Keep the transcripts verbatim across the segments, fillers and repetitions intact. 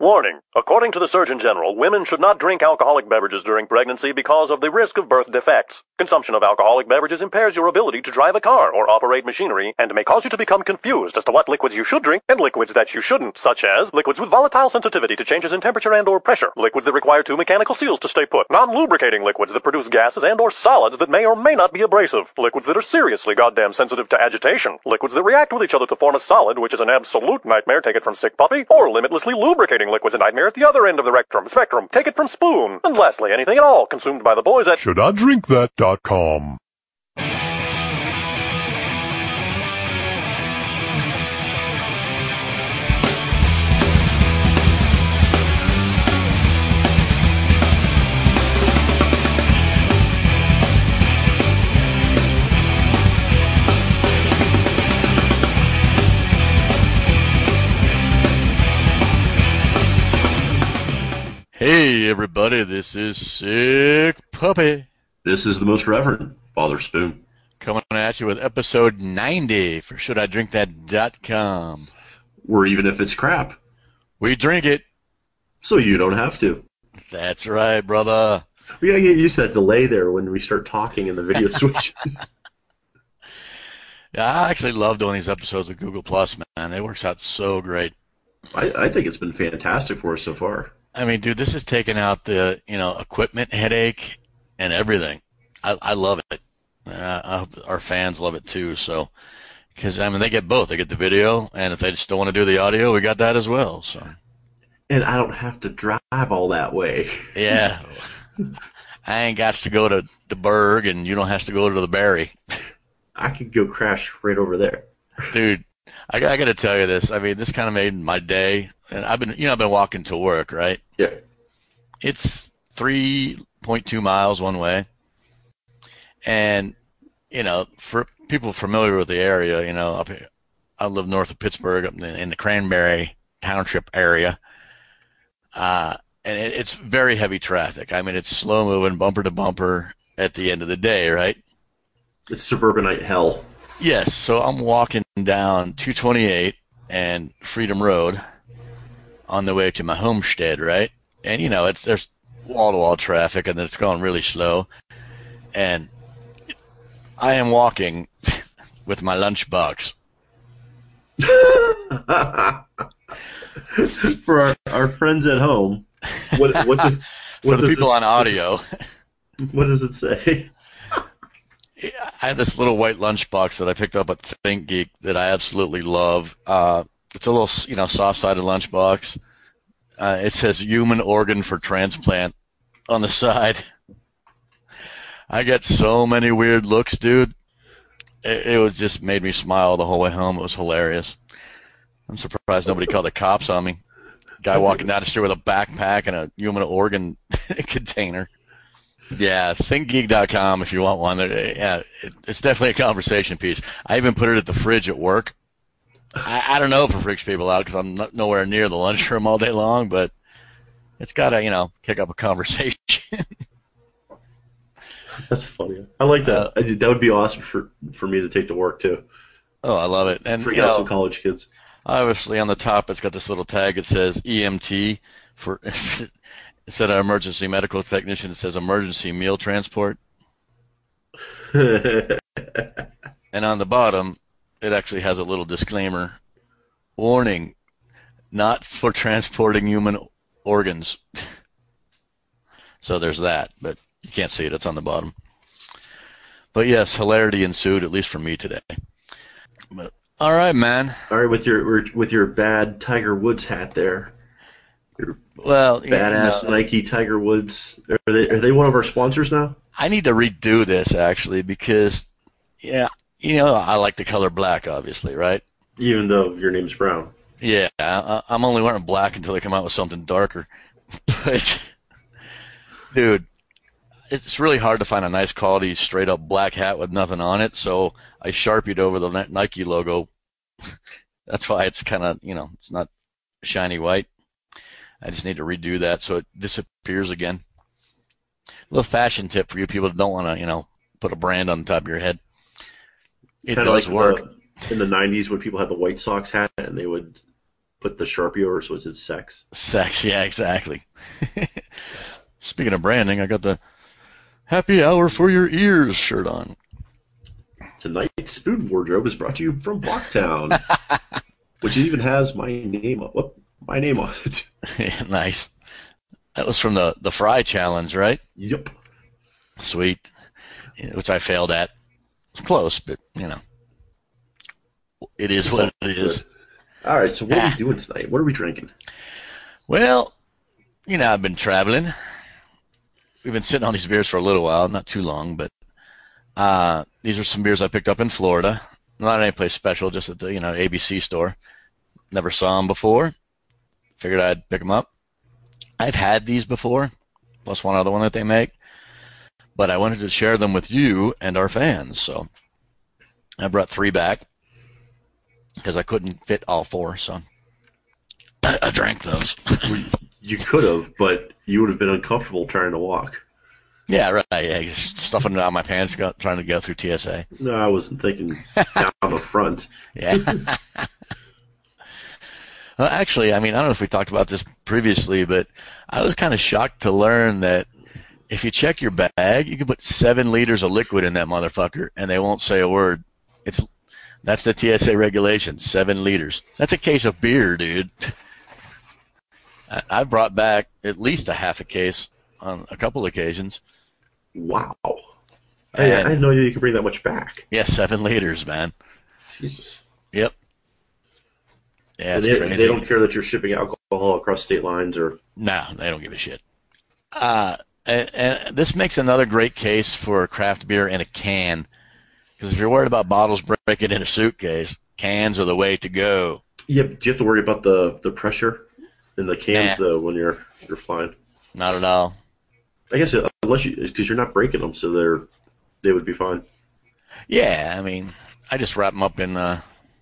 Warning. According to the Surgeon General, women should not drink alcoholic beverages during pregnancy because of the risk of birth defects. Consumption of alcoholic beverages impairs your ability to drive a car or operate machinery and may cause you to become confused as to what liquids you should drink and liquids that you shouldn't, such as liquids with volatile sensitivity to changes in temperature and or pressure, liquids that require two mechanical seals to stay put, non-lubricating liquids that produce gases and or solids that may or may not be abrasive, liquids that are seriously goddamn sensitive to agitation, liquids that react with each other to form a solid, which is an absolute nightmare, take it from Sick Puppy, or limitlessly lubricating liquids, a nightmare at the other end of the rectum, spectrum, take it from Spoon, and lastly, anything at all consumed by the boys at should I drink that dot com. Hey everybody, this is Sick Puppy. This is the most reverend Father Spoon. Coming at you with episode ninety for should I drink that dot com. Or even if it's crap. We drink it. So you don't have to. That's right, brother. We gotta get used to that delay there when we start talking and the video switches. Yeah, I actually love doing these episodes of Google Plus, man. It works out so great. I, I think it's been fantastic for us so far. I mean, dude, this has taken out the, you know, equipment headache and everything. I, I love it. Uh, I hope our fans love it too. So, because I mean, they get both. They get the video, and if they just don't want to do the audio, we got that as well. So, and I don't have to drive all that way. Yeah, I ain't got to go to the Berg, and you don't have to go to the Barry. I could go crash right over there, dude. I, I got to tell you this. I mean, this kind of made my day. And I've been, you know, I've been walking to work, right? Yeah. It's three point two miles one way. And, you know, for people familiar with the area, you know, up here, I live north of Pittsburgh, up in the, in the Cranberry Township area. Uh, and it, it's very heavy traffic. I mean, it's slow moving, bumper to bumper at the end of the day, right? It's suburbanite hell. Yes. So I'm walking down two twenty-eight and Freedom Road on the way to my homestead, right? And, you know, it's there's wall-to-wall traffic, and it's going really slow. And I am walking with my lunchbox. For our, our friends at home, what, what, the, what for the people it, on audio. What does it say? I have this little white lunchbox that I picked up at ThinkGeek that I absolutely love. Uh, It's a little, you know, soft-sided lunchbox. Uh, it says human organ for transplant on the side. I get so many weird looks, dude. It, it was just made me smile the whole way home. It was hilarious. I'm surprised nobody called the cops on me. Guy walking down the street with a backpack and a human organ container. Yeah, think geek dot com if you want one. Yeah, it, it's definitely a conversation piece. I even put it at the fridge at work. I, I don't know if it freaks people out because I'm not, nowhere near the lunchroom all day long, but it's got to, you know, kick up a conversation. That's funny. I like that. Uh, I, that would be awesome for, for me to take to work, too. Oh, I love it. And, Freak you out know, some college kids. Obviously, on the top, it's got this little tag that says E M T. For instead of emergency medical technician, it says emergency meal transport. And on the bottom, it actually has a little disclaimer. Warning, not for transporting human organs. So there's that, but you can't see it. It's on the bottom. But yes, hilarity ensued, at least for me today. But, all right, man. All right, with your with your bad Tiger Woods hat there. Your well, badass you know, Nike Tiger Woods. Are they are they one of our sponsors now? I need to redo this actually because, yeah, you know, I like the color black, obviously, right? Even though your name's Brown. Yeah, I, I'm only wearing black until they come out with something darker. But, dude, it's really hard to find a nice quality straight up black hat with nothing on it. So I Sharpied over the Nike logo. That's why it's kind of, you know, it's not shiny white. I just need to redo that so it disappears again. A little fashion tip for you people that don't want to, you know, put a brand on the top of your head. It Kinda does like work. The, in the nineties when people had the White Sox hat and they would put the Sharpie over, so it's sex. Sex, yeah, exactly. Speaking of branding, I got the Happy Hour for Your Ears shirt on. Tonight's Spoon Wardrobe is brought to you from Blocktown, which even has my name on, what, my name on it. Yeah, nice. That was from the, the Fry Challenge, right? Yep. Sweet. Yeah, which I failed at. It's close, but, you know. It is what it is. All right, so what are Ah. we doing tonight? What are we drinking? Well, you know, I've been traveling. We've been sitting on these beers for a little while, not too long, but uh, these are some beers I picked up in Florida. Not any place special, just at the, you know, A B C store. Never saw them before. Figured I'd pick them up. I've had these before, plus one other one that they make, but I wanted to share them with you and our fans, so I brought three back because I couldn't fit all four, so I, I drank those. You could have, but you would have been uncomfortable trying to walk. Yeah, right. Yeah, just stuffing it out my pants, got, trying to go through T S A. No, I wasn't thinking down the front. Yeah. Well, actually, I mean, I don't know if we talked about this previously, but I was kind of shocked to learn that if you check your bag, you can put seven liters of liquid in that motherfucker, and they won't say a word. It's that's the T S A regulation, seven liters. That's a case of beer, dude. I, I brought back at least a half a case on a couple occasions. Wow. I, I And- didn't know you could bring that much back. Yeah, seven liters, man. Jesus. Yep. Yeah, And it's they, crazy. they don't care that you're shipping alcohol across state lines, or No, they don't give a shit. Uh, and, and this makes another great case for craft beer in a can. Because if you're worried about bottles breaking in a suitcase, cans are the way to go. yeah. Do you have to worry about the, the pressure in the cans Nah. though when you're you're flying? Not at all. I guess uh, unless you because you're not breaking them, so they're they would be fine. Yeah, I mean, I just wrap them up in uh,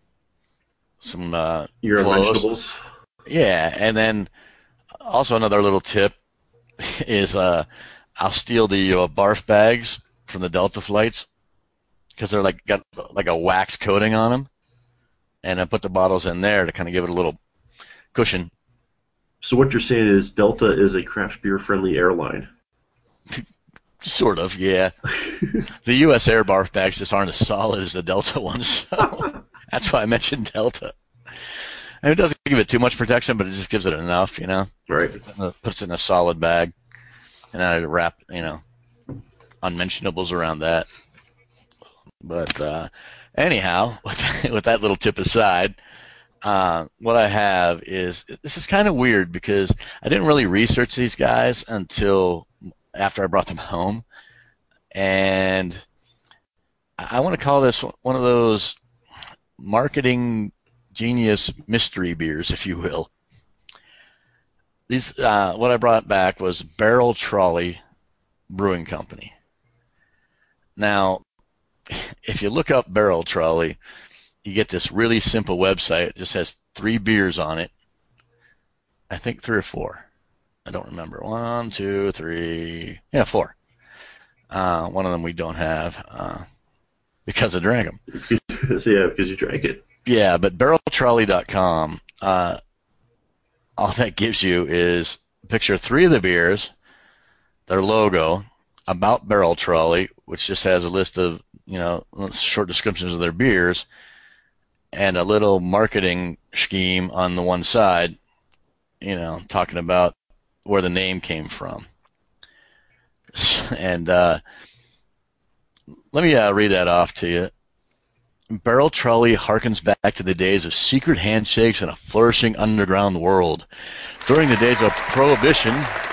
some uh, Your own clothes. vegetables. Yeah, and then also another little tip is uh, I'll steal the uh, barf bags from the Delta flights because they're like got like a wax coating on them, and I put the bottles in there to kind of give it a little cushion. So what you're saying is Delta is a craft beer friendly airline. Sort of, yeah. The U S Air barf bags just aren't as solid as the Delta ones, so that's why I mentioned Delta. And it doesn't give it too much protection, but it just gives it enough, you know. Right. Uh, puts it in a solid bag, and I wrap, you know, unmentionables around that. But uh, anyhow, with, with that little tip aside, uh, what I have is, this is kind of weird because I didn't really research these guys until after I brought them home. And I want to call this one of those marketing genius mystery beers, if you will. These, uh, what I brought back was Barrel Trolley Brewing Company. Now, if you look up Barrel Trolley, you get this really simple website. It just has three beers on it. I think three or four. I don't remember. One, two, three. Yeah, four. Uh, one of them we don't have uh, because I drank them. So yeah, because you drank it. Yeah, but barrel trolley dot com, uh, all that gives you is a picture of three of the beers, their logo, about Barrel Trolley, which just has a list of, you know, short descriptions of their beers, and a little marketing scheme on the one side, you know, talking about where the name came from. And uh, let me uh, read that off to you. Barrel Trolley harkens back to the days of secret handshakes and a flourishing underground world. During the days of Prohibition,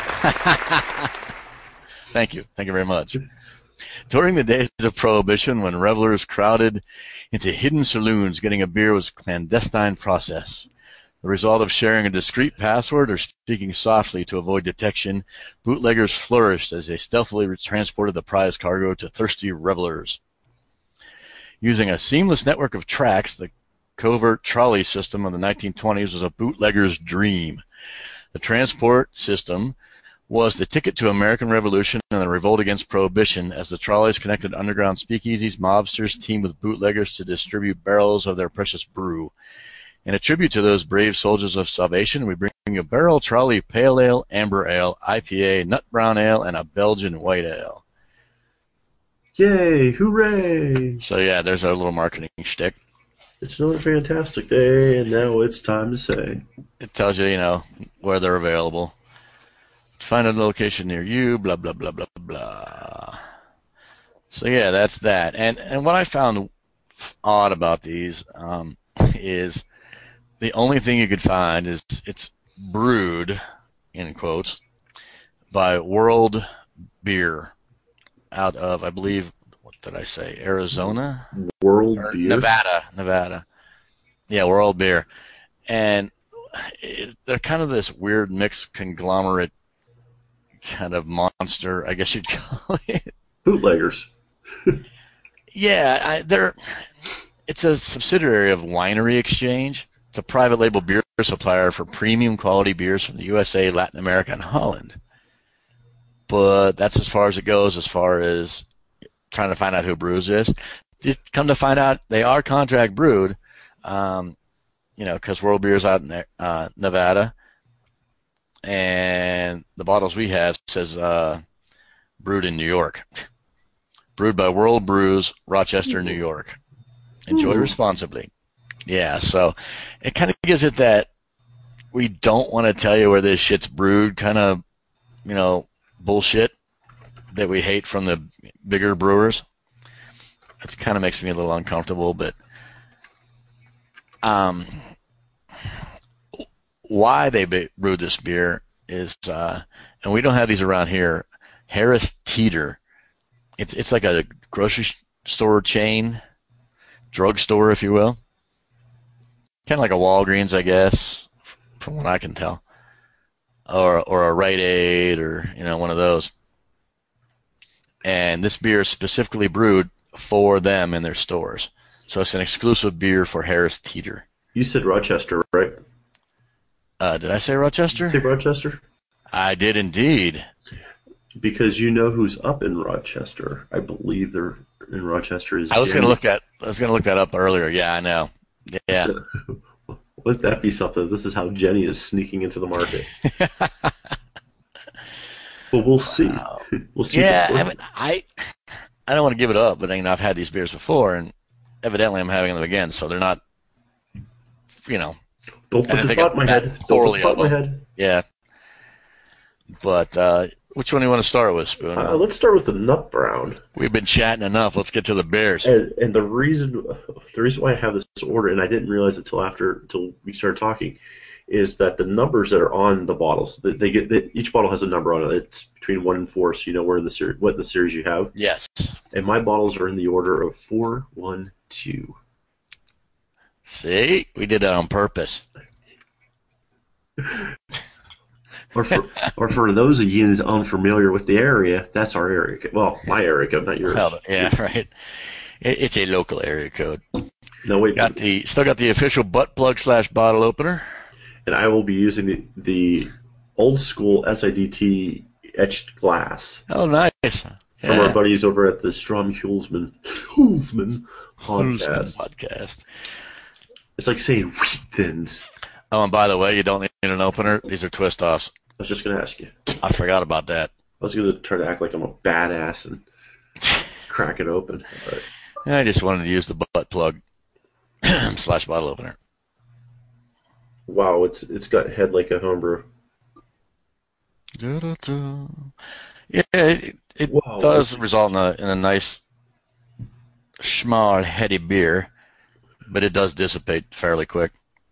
thank you, thank you very much. During the days of Prohibition, when revelers crowded into hidden saloons, getting a beer was a clandestine process. The result of sharing a discreet password or speaking softly to avoid detection, bootleggers flourished as they stealthily transported the prize cargo to thirsty revelers. Using a seamless network of tracks, the covert trolley system of the nineteen twenties was a bootlegger's dream. The transport system was the ticket to American Revolution and the revolt against Prohibition, as the trolleys connected underground speakeasies, mobsters teamed with bootleggers to distribute barrels of their precious brew. In a tribute to those brave soldiers of salvation, we bring you a barrel trolley pale ale, amber ale, I P A, nut brown ale, and a Belgian white ale. Yay! Hooray! So yeah, there's our little marketing shtick. It's another fantastic day, and now it's time to say. It tells you, you know, where they're available. Find a location near you, blah, blah, blah, blah, blah. So yeah, that's that. And and what I found odd about these um, is the only thing you could find is it's brewed, in quotes, by World Beer out of, I believe, what did I say, Arizona? World Or Beer? Nevada, Nevada. Yeah, World Beer. And it, they're kind of this weird mixed conglomerate kind of monster, I guess you'd call it. Bootleggers. Yeah, I, they're. It's a subsidiary of Winery Exchange. It's a private label beer supplier for premium quality beers from the U S A, Latin America, and Holland. But that's as far as it goes as far as trying to find out who brews this. Just come to find out, they are contract brewed, um, you know, because World Beer's out in uh, Nevada. And the bottles we have says uh, brewed in New York. Brewed by World Brews, Rochester, New York. Enjoy Ooh. responsibly. Yeah, so it kind of gives it that we don't want to tell you where this shit's brewed kind of, you know, bullshit that we hate from the bigger brewers. It kind of makes me a little uncomfortable, but um, why they brewed this beer is, uh, and we don't have these around here, Harris Teeter. It's it's like a grocery store chain, drugstore, if you will. Kind of like a Walgreens, I guess, from what I can tell, or or a Rite Aid, or you know, one of those. And this beer is specifically brewed for them in their stores, so it's an exclusive beer for Harris Teeter. You said Rochester, right? Uh, did I say Rochester? Say Rochester? I did indeed. Because you know who's up in Rochester. I believe they're in Rochester. Is I was going Jenny. to look that. I was going to look that up earlier. Yeah, I know. Yeah. So, would that be something? This is how Jenny is sneaking into the market. Well, we'll see. We'll see. Yeah, before- I mean, I I don't want to give it up, but you know, I've had these beers before, and evidently I'm having them again, so they're not, you know. Don't and I put the think thought in I'm my head. Don't put poorly the thought in my of them. head. Yeah. But uh, which one do you want to start with, Spoon? Uh, let's start with the nut brown. We've been chatting enough. Let's get to the beers. And, and the reason the reason why I have this order, and I didn't realize it till after till we started talking, is that the numbers that are on the bottles, that they get they, each bottle has a number on it. It's between one and four, so you know where in the series, what in the series you have. Yes. And my bottles are in the order of four, one, two. See, we did that on purpose. Or for or for those of you that are unfamiliar with the area, that's our area code. Well, my area code, not yours. Well, yeah, right. It, it's a local area code. No, wait. Got the still got the official butt plug slash bottle opener. And I will be using the the old school S I D T etched glass Oh, nice. from Yeah. our buddies over at the Strom Hulsman Hulsman Who's podcast. podcast. It's like saying wheat thins. Oh, and by the way, you don't need an opener. These are twist offs. I was just going to ask you. I forgot about that. I was going to try to act like I'm a badass and crack it open. But I just wanted to use the butt plug slash bottle opener. wow, it's it's got head like a homebrew. Da-da-da. Yeah, it, it Whoa. does result in a in a nice, small, heady beer, but it does dissipate fairly quick.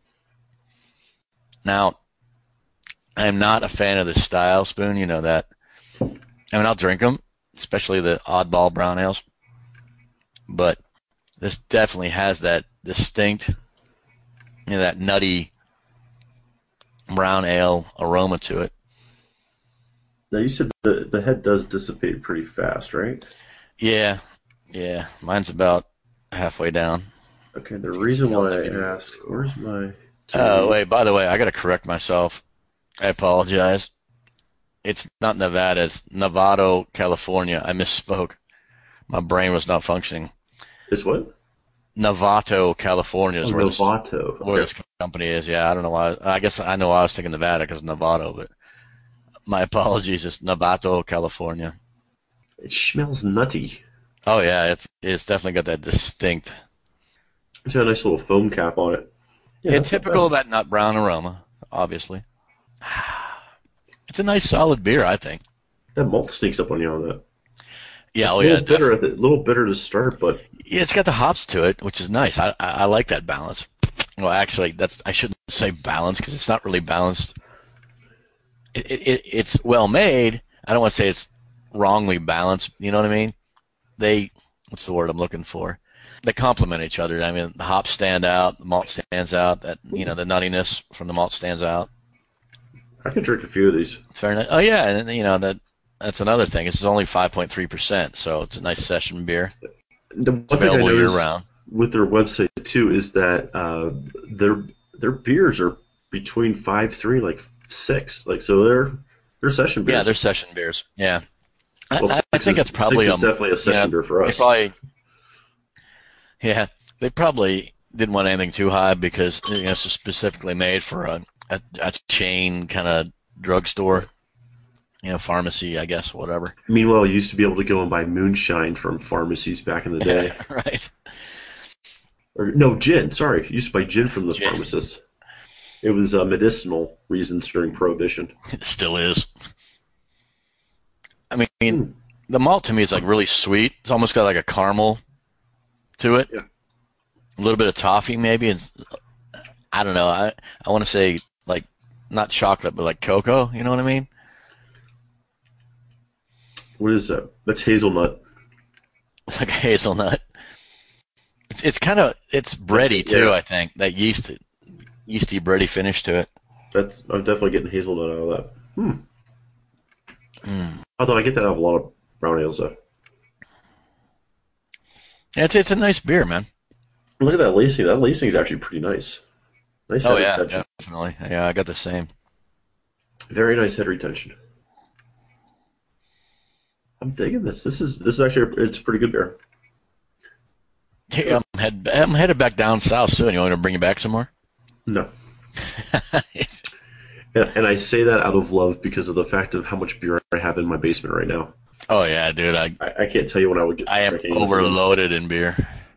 Now, I'm not a fan of the style, Spoon. You know that. I mean, I'll drink them, especially the oddball brown ales. But this definitely has that distinct, you know, that nutty brown ale aroma to it. Now, you said the, the head does dissipate pretty fast, right? Yeah, yeah. Mine's about halfway down. Okay, the reason why I asked, where's my... Oh, wait, by the way, I got to correct myself. I apologize. It's not Nevada, it's Novato, California. I misspoke. My brain was not functioning. It's what? Novato, California is Oh, where this Novato. where Okay. this company is. Yeah, I don't know why. I guess I know I was thinking Nevada because Novato, but my apologies. It's Novato, California. It smells nutty. Oh yeah, it's it's definitely got that distinct. It's got a nice little foam cap on it. Yeah, It's that's not typical of bad. that nut brown aroma, obviously. It's a nice solid beer, I think. That malt sneaks up on you on that. Yeah, It's oh a yeah, little bitter definitely. at the, little bitter to start, but Yeah, it's got the hops to it, which is nice. I I, I like that balance. Well, actually, that's I shouldn't say balance because it's not really balanced. It, it, it it's well made. I don't want to say it's wrongly balanced. You know what I mean? They what's the word I'm looking for? They complement each other. I mean, the hops stand out, the malt stands out. That you know, the nuttiness from the malt stands out. I could drink a few of these. It's very nice. Oh yeah, and you know that that's another thing. It's only five point three percent, so it's a nice session beer. The one It's thing I available year noticed round. with their website too is that uh, their their beers are between five three and like six. Like so, they're they're session beers. Yeah, they're session beers. Yeah, I, Well, I, I six think is- that's probably six is um, definitely a session yeah, beer for they us. probably, yeah, they probably didn't want anything too high because you know, it's specifically made for a a, a chain kind of drugstore, you know, pharmacy, I guess, whatever. Meanwhile, you used to be able to go and buy moonshine from pharmacies back in the day. Right. Or no, gin. Sorry, you used to buy gin from the Gin. pharmacist. It was uh, medicinal reasons during Prohibition. It still is. I mean, the malt to me is like really sweet. It's almost got like a caramel to it. Yeah. A little bit of toffee maybe. It's, I don't know. I I want to say like not chocolate, but like cocoa. You know what I mean? What is that? That's hazelnut. It's like a hazelnut. It's it's kind of it's bready too. Yeah. I think that yeast yeasty bready finish to it. That's I'm definitely getting hazelnut out of that. Hmm. Mm. Although I get that out of a lot of brown ales though. Yeah, it's it's a nice beer, man. Look at that lacing. That lacing is actually pretty nice. Nice Oh head yeah, retention. definitely. Yeah, I got the same. Very nice head retention. I'm digging this. This is this is actually it's a pretty good beer. Hey, I'm head I'm headed back down south soon. You want me to bring you back some more? No. And, and I say that out of love because of the fact of how much beer I have in my basement right now. Oh yeah, dude. I I, I can't tell you when I would get. I am drinking this. overloaded in beer.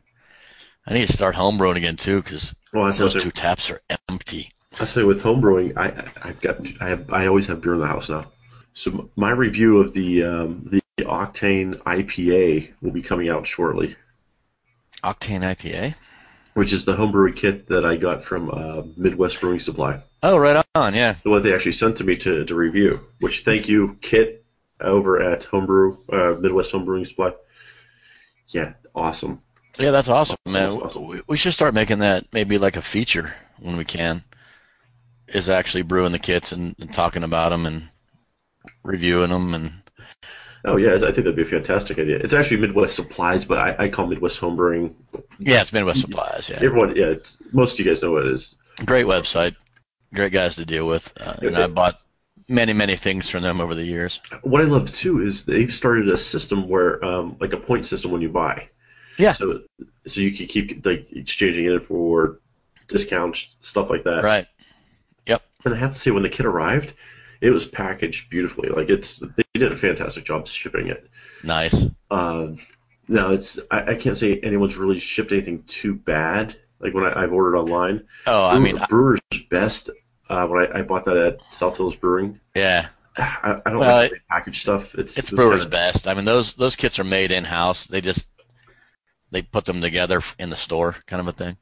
I need to start homebrewing again too, because Well, that's those what two taps are empty. I say with homebrewing, I I- I've got I have I always have beer in the house now. So my review of the um, the Octane I P A will be coming out shortly, Octane I P A. which is the homebrew kit that I got from uh, Midwest Brewing Supply. Oh, right on. Yeah. The one they actually sent to me to, to review. Which thank you, Kit, over at Homebrew uh, Midwest Homebrewing Supply. Yeah, awesome. Yeah, that's awesome, man. Awesome, awesome. We, we should start making that maybe like a feature when we can. Is actually brewing the kits and, and talking about them and reviewing them and Oh yeah, I think that'd be a fantastic idea. It's actually Midwest Supplies, but I, I call Midwest Homebrewing. yeah, it's Midwest Supplies. Yeah, Everyone, yeah, it's, most of you guys know what it is. great website, great guys to deal with, uh, and I bought many many things from them over the years. What I love too is they've started a system where, um, like a point system when you buy. Yeah. So, so you can keep like exchanging it for discounts, stuff like that. Right. Yep. And I have to say, when the kit arrived, it was packaged beautifully. Like it's, they did a fantastic job shipping it. Nice. Uh, now it's, I, I can't say anyone's really shipped anything too bad. Like when I, I've ordered online. Oh, I mean, I- Brewer's Best. Uh, when I, I bought that at South Hills Brewing, yeah. I, I don't Well, like the packaged stuff. It's It's it was Brewer's kinda- Best. I mean, those those kits are made in house. They just they put them together in the store, kind of a thing.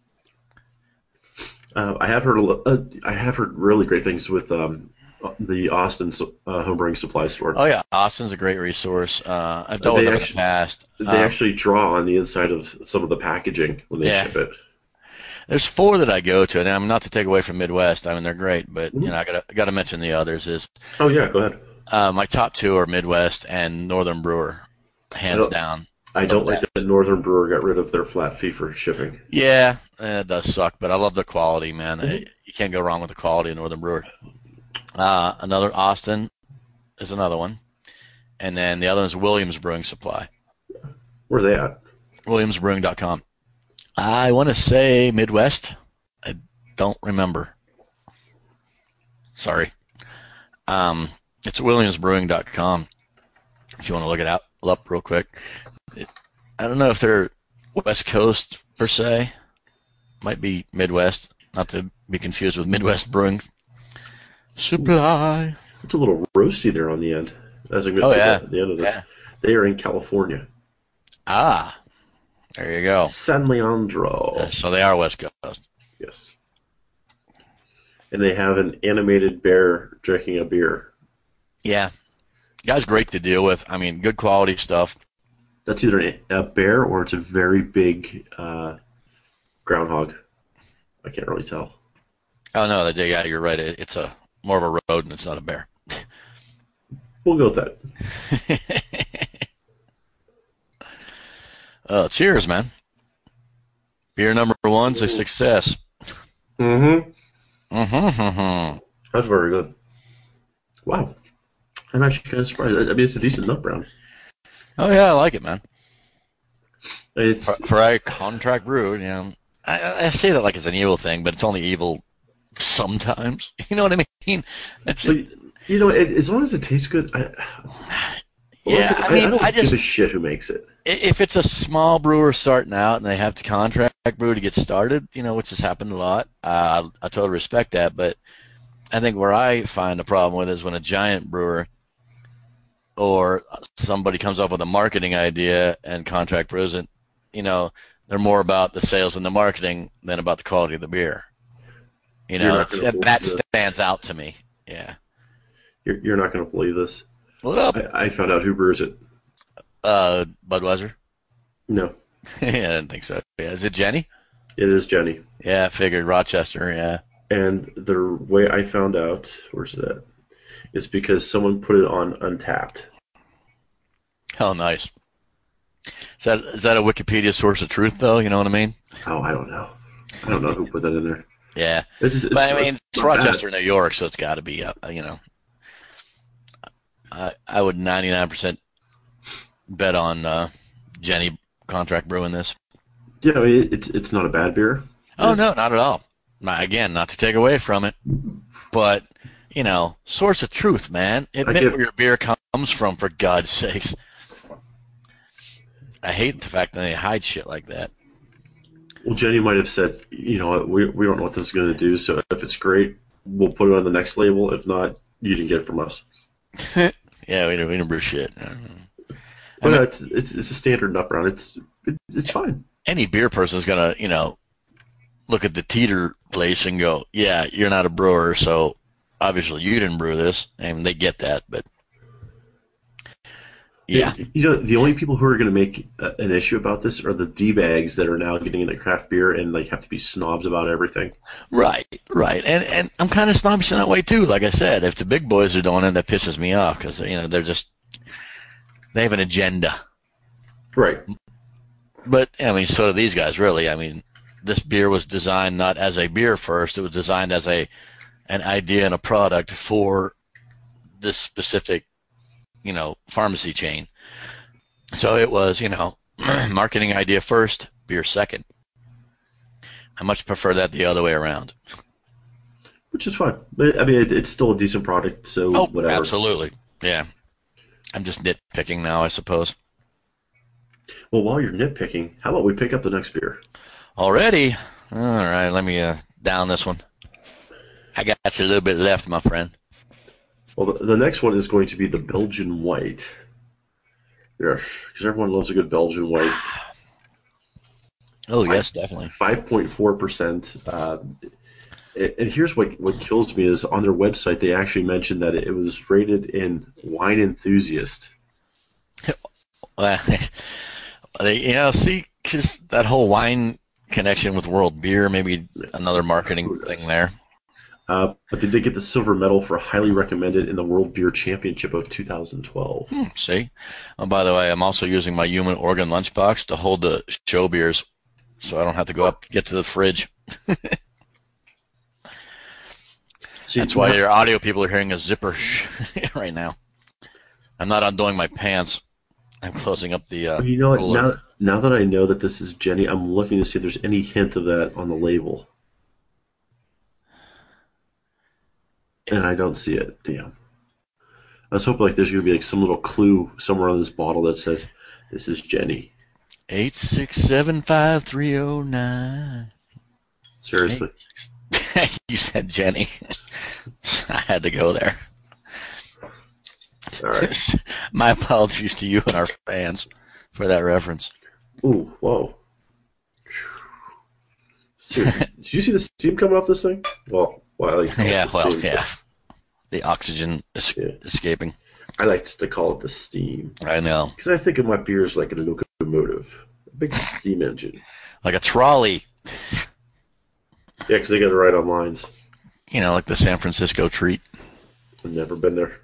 Uh, I have heard a lo- uh, I have heard really great things with um, the Austin su- uh, homebrewing supply store. Oh yeah, Austin's a great resource. Uh, I've dealt They with them actually- in the past. They Um, actually draw on the inside of some of the packaging when they Yeah. ship it. There's four that I go to, and I'm not to take away from Midwest. I mean, they're great, but Mm-hmm. you know, I gotta gotta mention the others. Is Oh yeah, go ahead. uh, my top two are Midwest and Northern Brewer, hands don't- down. I don't Love like that Northern Brewer got rid of their flat fee for shipping. Yeah, eh, it does suck, but I love the quality, man. Mm-hmm. Eh, You can't go wrong with the quality of Northern Brewer. Uh, another Austin is another one, and then the other one is Williams Brewing Supply. Where are they at? Williams Brewing dot com. I want to say Midwest. I don't remember. Sorry. Um, it's williams brewing dot com if you want to look it out, up real quick. It, I don't know if they're West Coast per se. Might be Midwest, not to be confused with Midwest Brewing Supply. It's a little roasty there on the end. As I'm going Oh, to yeah. at the end of this. Yeah. They are in California. Ah, there you go. San Leandro. Uh, so they are West Coast. Yes. And they have an animated bear drinking a beer. Yeah. Guy's great to deal with. I mean, good quality stuff. That's either a, a bear or it's a very big uh, groundhog. I can't really tell. Oh, no, the yeah, you're right. It, it's a more of a rodent. It's not a bear. We'll go with that. uh, cheers, man. Beer number one's a success. Mm-hmm. Mm-hmm. That's very good. Wow. I'm actually kind of surprised. I mean, it's a decent nut brown. Oh, yeah, I like it, man. It's For, for a contract brew, you know, I, I say that like it's an evil thing, but it's only evil sometimes. You know what I mean? It's just, but, you know, it, as long as it tastes good. I, yeah, I, I mean, I don't I give just a shit who makes it. if it's a small brewer starting out and they have to contract brew to get started, you know, which has happened a lot, uh, I totally respect that. But I think where I find a problem with is when a giant brewer or somebody comes up with a marketing idea and contract brews it, you know, they're more about the sales and the marketing than about the quality of the beer. You know, it's, that, that stands out to me. Yeah. You're, you're not going to believe this. What up? I, I found out who brews it. Uh, Budweiser? No. Yeah, I didn't think so. Yeah, is it Jenny? It is Jenny. Yeah, I figured Rochester, yeah. And the way I found out, where's it at, is because someone put it on Untapped. Oh, nice. Is that is that a Wikipedia source of truth, though? You know what I mean? Oh, I don't know. I don't know who put that in there. Yeah. It's just, it's, But, I mean, it's, not Rochester, bad. New York, so it's got to be, uh, you know. I, I would ninety-nine percent bet on uh, Jenny contract brewing this. Yeah, I mean, it's it's not a bad beer. Oh, no, not at all. Not- Again, not to take away from it. But, you know, source of truth, man. Admit give- where your beer comes from, for God's sakes. I hate the fact that they hide shit like that. Well, Jenny might have said, you know what, we, we don't know what this is going to do, so if it's great, we'll put it on the next label. If not, you didn't get it from us. Yeah, we don't, we don't brew shit. But mean- uh, it's, it's it's a standard nut brown. It's it, it's fine. Any beer person is going to, you know, look at the teeter place and go, yeah, you're not a brewer, so obviously you didn't brew this. And they get that, but yeah. You know, the only people who are going to make uh, an issue about this are the D-bags that are now getting into craft beer and like have to be snobs about everything. Right, right. And and I'm kind of snobbish in that way, too. Like I said, if the big boys are doing it, that pisses me off because, you know, they're just, they have an agenda. Right. But, I mean, so do these guys, really. I mean, this beer was designed not as a beer first. It was designed as a an idea and a product for this specific, you know, pharmacy chain. So it was, you know, marketing idea first, beer second. I much prefer that the other way around. Which is fine. But, I mean, it, it's still a decent product, so Oh, whatever. absolutely. Yeah. I'm just nitpicking now, I suppose. Well, while you're nitpicking, how about we pick up the next beer? Already? All right, let me uh, down this one. I got a little bit left, my friend. Well, the, the next one is going to be the Belgian White. Yeah, because everyone loves a good Belgian White. Oh, yes, definitely. five point four percent. Uh, and and here's what, what kills me is on their website they actually mentioned that it was rated in Wine Enthusiast. Well, they, you know, see, because that whole wine connection with world beer, maybe another marketing thing there. Uh, but they did get the silver medal for highly recommended in the World Beer Championship of two thousand twelve. Hmm, see? Oh, by the way, I'm also using my human organ lunchbox to hold the show beers, so I don't have to go up get to the fridge. See, That's why your audio people are hearing a zipper right now. I'm not undoing my pants. I'm closing up the. Uh, You know what? cooler. Now, Now that I know that this is Jenny, I'm looking to see if there's any hint of that on the label. And I don't see it. Damn. I was hoping like there's going to be like some little clue somewhere on this bottle that says, this is Jenny. Eight six seven five three zero nine. Seriously. You said Jenny. I had to go there. All right. My apologies to you and our fans for that reference. Ooh, whoa. Seriously, did you see the steam coming off this thing? Well, well I like to Yeah, the well, steam. yeah. The oxygen es- Yeah. escaping. I like to call it the steam. I know. Because I think of my beers like a locomotive. A big steam engine. Like a trolley. Yeah, because they got it right on lines. You know, like the San Francisco treat. I've never been there.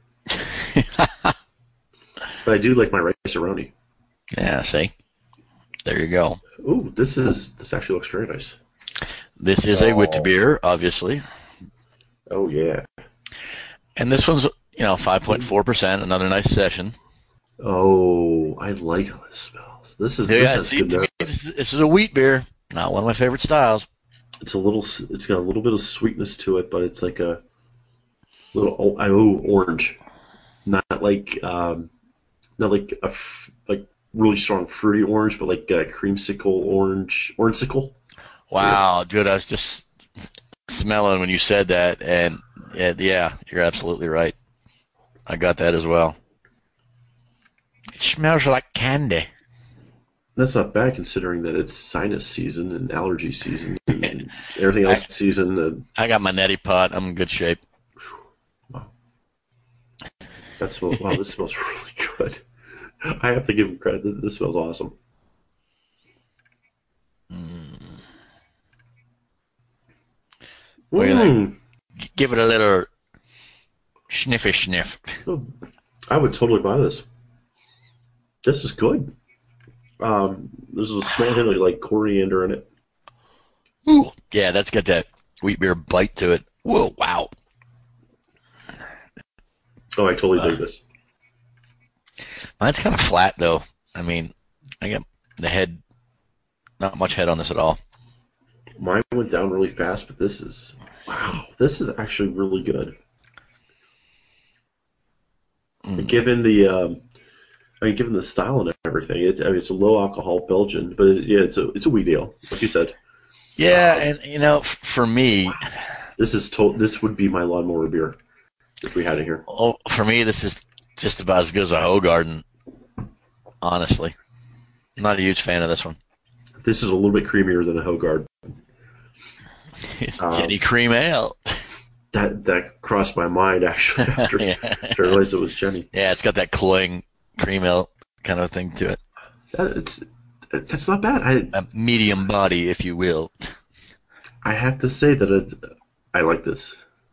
But I do like my rice-a-roni. Yeah, see? There you go. Ooh, this is this actually looks very nice. This is a wit beer, obviously. Oh, yeah. And this one's, you know, five point four percent, another nice session. Oh, I like how this smells. This is, Yeah, this has see, good to me, notes. this is, this is a wheat beer. Not one of my favorite styles. It's a little, it's got a little bit of sweetness to it, but it's like a little, oh, oh orange. Not like, um, not like a, f- like really strong fruity orange, but like a creamsicle orange, orangesicle. Wow, dude, I was just smelling when you said that, and yeah, yeah, you're absolutely right. I got that as well. It smells like candy. That's not bad considering that it's sinus season and allergy season and everything else season. And I got my neti pot. I'm in good shape. that smells, wow, this smells really good. I have to give him credit. This, this smells awesome. What do you Mm. think? Give it a little sniffy sniff. I would totally buy this. This is good. Um, there's a small hint of like coriander in it. Ooh, yeah, that's got that wheat beer bite to it. Whoa, wow. Oh, I totally dig this. Mine's kind of flat, though. I mean, I got the head, not much head on this at all. Mine went down really fast, but this is, wow, this is actually really good. Mm. Given the, um, I mean, given the style and everything, it, I mean, it's a low alcohol Belgian, but it, yeah, it's a it's a wee deal, like you said. Yeah, and you know, f- for me, This is to, this would be my lawnmower beer if we had it here. oh, for me, this is just about as good as a Hoegaarden. Honestly, I'm not a huge fan of this one. This is a little bit creamier than a Hoegaarden. It's Um, Jenny Cream Ale. That that crossed my mind actually after, Yeah. after I realized it was Jenny. Yeah, it's got that cloying cream ale kind of thing to it. That, it's that's not bad. I A medium body, if you will. I have to say that it, I like this.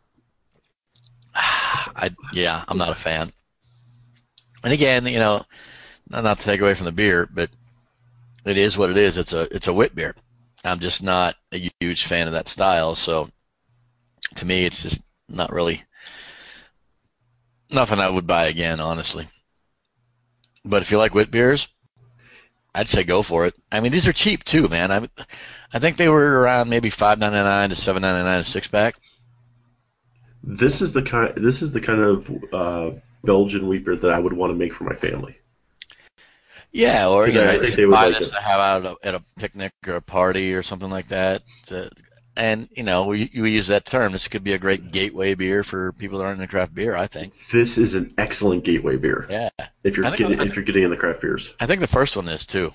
I yeah, I'm not a fan. And again, you know, not not to take away from the beer, but it is what it is. It's a it's a wit beer. I'm just not a huge fan of that style, so to me, it's just not really nothing I would buy again, honestly. But if you like wit beers, I'd say go for it. I mean, these are cheap too, man. I I think they were around maybe five ninety-nine to seven ninety-nine a six pack. This is the kind. This is the kind of uh, Belgian wheat beer that I would want to make for my family. Yeah, or you Because I know, think just they would buy like this it. to have out at a, at a picnic or a party or something like that. To, and you know, we we use that term. This could be a great gateway beer for people that aren't into craft beer. I think. This is an excellent gateway beer. Yeah, If you're I think- getting I if you're getting in the craft beers. I think the first one is too.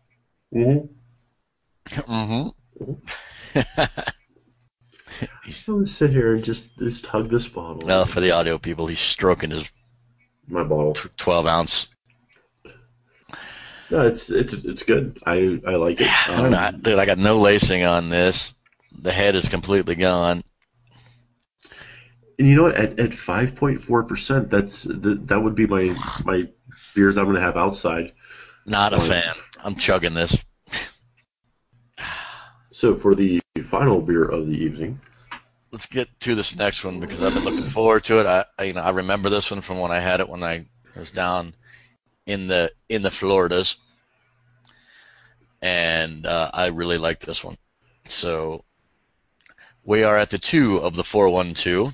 Mm-hmm. Mm-hmm. I'm gonna sit here and just just hug this bottle. Well, for the audio people, he's stroking his My bottle. twelve ounce. No, it's it's it's good. I I like it. I don't know, dude. I got no lacing on this. The head is completely gone. And you know what? At at five point four percent, that's that, that would be my my beer that I'm gonna have outside. Not a Oh. fan. I'm chugging this. So for the final beer of the evening, Let's get to this next one because I've been looking forward to it. I, I you know I remember this one from when I had it when I was down in the in the Floridas. and uh, I really like this one. So we are at the two of the four one two.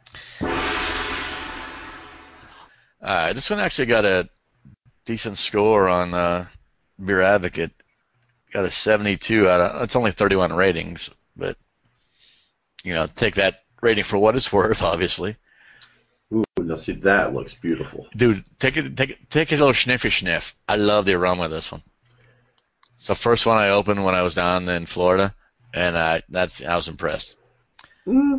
Uh, this one actually got a decent score on uh, Beer Advocate. Got a seventy-two out of, it's only thirty-one ratings, but, you know, take that rating for what it's worth, obviously. Ooh, now see, that looks beautiful. Dude, take it, take it, take a little sniffy sniff. I love the aroma of this one. It's the first one I opened when I was down in Florida, and I, that's, I was impressed. Mm.